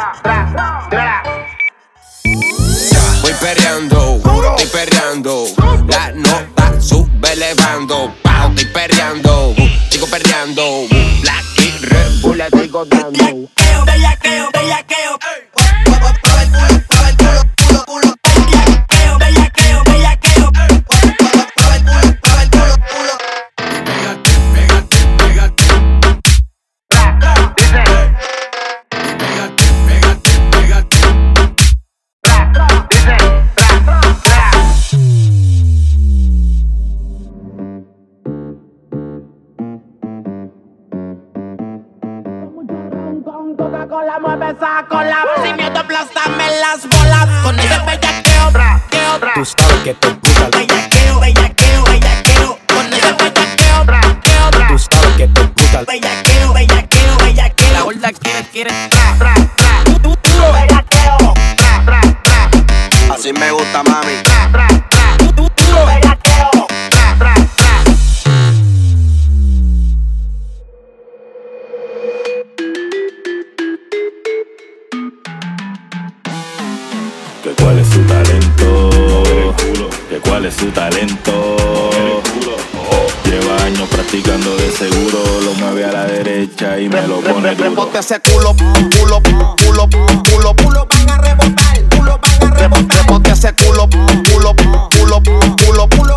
Voy perreando, estoy perreando. La nota sube elevando. Pao, estoy perreando, sigo perreando. Black y Red Bull le sigo dando. Bellaqueo, bellaqueo. Coca-Cola mueve esa cola. Sin miedo aplástame las bolas. Con ese bellaqueo, Tú sabes que te gusta el Bellaqueo, bellaqueo, bellaqueo. con ese bellaqueo, Tú sabes que te gusta el Bellaqueo, bellaqueo, bellaqueo. la gorda quiere. Bellaqueo, Así me gusta, mami. bellaqueo. Que cuál es su talento, que cuál es su talento. Lleva años practicando, de seguro lo mueve a la derecha y me lo pone duro. Rebote ese culo, culo, culo, culo, culo van a rebotar, culo van a rebotar. Rebote ese culo, culo, culo, culo, culo